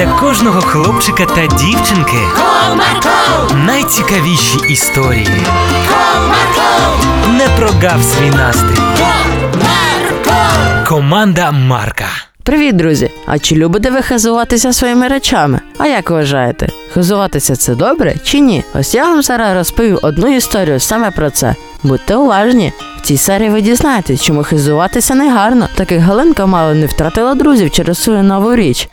Для кожного хлопчика та дівчинки Comarco. найцікавіші історії. Comarco. Не прогав свій настрій. Comarco. Команда Марка. Привіт, друзі! А чи любите ви хизуватися своїми речами? А як вважаєте, хизуватися це добре чи ні? Ось я вам зараз розповів одну історію саме про це. Будьте уважні! В цій серії ви дізнаєтесь, чому хизуватися не гарно, так як Галинка мало не втратила друзів через свою нову річ.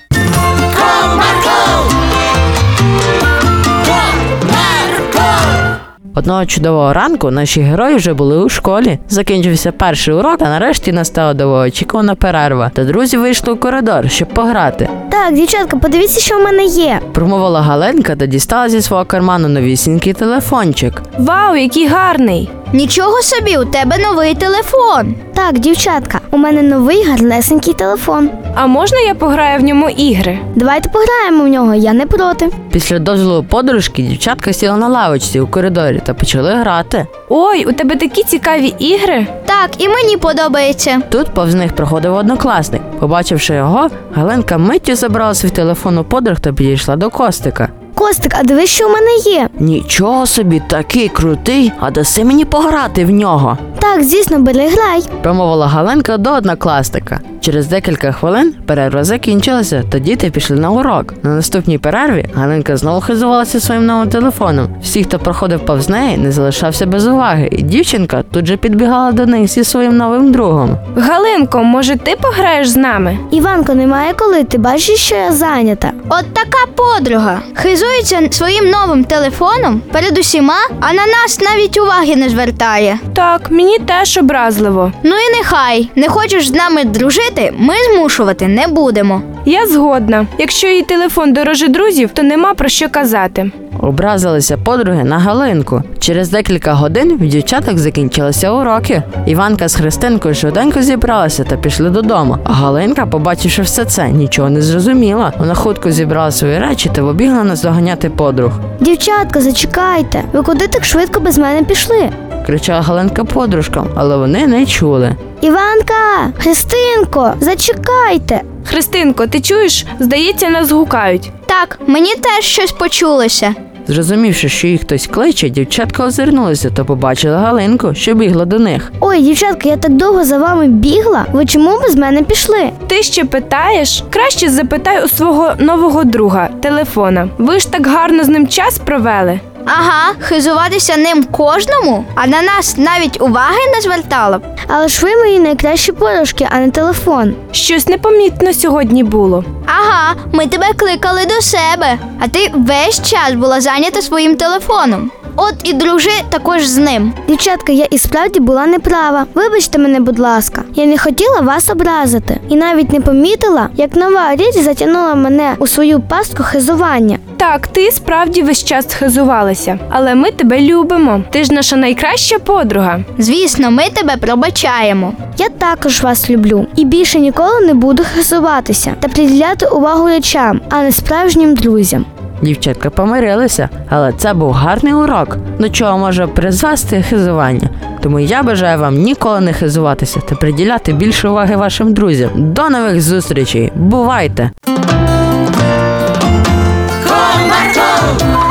Одного чудового ранку наші герої вже були у школі. Закінчився перший урок, а нарешті настала довгоочікувана перерва. Та друзі вийшли у коридор, щоб пограти. Так, дівчатка, подивіться, що в мене є. Промовила Галенка та дістала зі свого карману новісінький телефончик. Вау, який гарний! Нічого собі, у тебе новий телефон. Так, дівчатка, у мене новий гарнесенький телефон. А можна я пограю в ньому ігри? Давайте пограємо в нього, я не проти. Після дозволу подружки дівчатка сіла на лавочці у коридорі та почали грати. Ой, у тебе такі цікаві ігри. Так, і мені подобається. Тут повз них проходив однокласник. Побачивши його, Галенка миттю забрала свій телефон у подруг та підійшла до Костика. Костик, а дивись, що в мене є. Нічого собі, такий крутий, а даси мені пограти в нього. Так, звісно, бери, грай. Промовила Галенка до однокласника. Через декілька хвилин перерва закінчилася, та діти пішли на урок. На наступній перерві Галенка знову хизувалася своїм новим телефоном. Всі, хто проходив повз неї, не залишався без уваги, і дівчинка тут же підбігала до них зі своїм новим другом. Галинко, може ти пограєш з нами? Іванко, немає коли, ти бачиш, що я зайнята. От така подруга. Хизується своїм новим телефоном перед усіма, а на нас навіть уваги не звертає. Так, мені теж образливо. Ну і нехай. Не хочеш з нами дружити, ми змушувати не будемо. Я згодна. Якщо її телефон дороже друзів, то нема про що казати. Образилися подруги на Галинку. Через декілька годин в дівчаток закінчилися уроки. Іванка з Христинкою швиденько зібралася та пішли додому. А Галинка, побачивши все це, нічого не зрозуміла. Вона хутко зібрала свої речі та побігла наздоганяти подруг. Дівчатка, зачекайте. Ви куди так швидко без мене пішли? Кричала Галинка подружкам, але вони не чули. Іванка, Христинко, зачекайте. Христинко, ти чуєш? Здається, нас гукають. Так, мені теж щось почулося. Зрозумівши, що їх хтось кличе, дівчатка озирнулися та побачили Галинку, що бігла до них. Ой, дівчатка, я так довго за вами бігла. Ви чому без мене пішли? Ти ще питаєш? Краще запитай у свого нового друга, телефона. Ви ж так гарно з ним час провели. Ага, хизуватися ним кожному, а на нас навіть уваги не звертало б. Але ж ви мої найкращі подружки, а не телефон. Щось непомітно сьогодні було. Ага, ми тебе кликали до себе, а ти весь час була зайнята своїм телефоном. От і дружи також з ним. Дівчатка, я і справді була неправа. Вибачте мене, будь ласка. Я не хотіла вас образити. І навіть не помітила, як нова річ затягнула мене у свою пастку хизування. Так, ти справді весь час хизувалася, але ми тебе любимо. Ти ж наша найкраща подруга. Звісно, ми тебе пробачаємо. Я також вас люблю. І більше ніколи не буду хизуватися та приділяти увагу речам, а не справжнім друзям. Дівчатка помирилися, але це був гарний урок, до чого може призвести хизування. Тому я бажаю вам ніколи не хизуватися та приділяти більше уваги вашим друзям. До нових зустрічей! Бувайте! Comarco.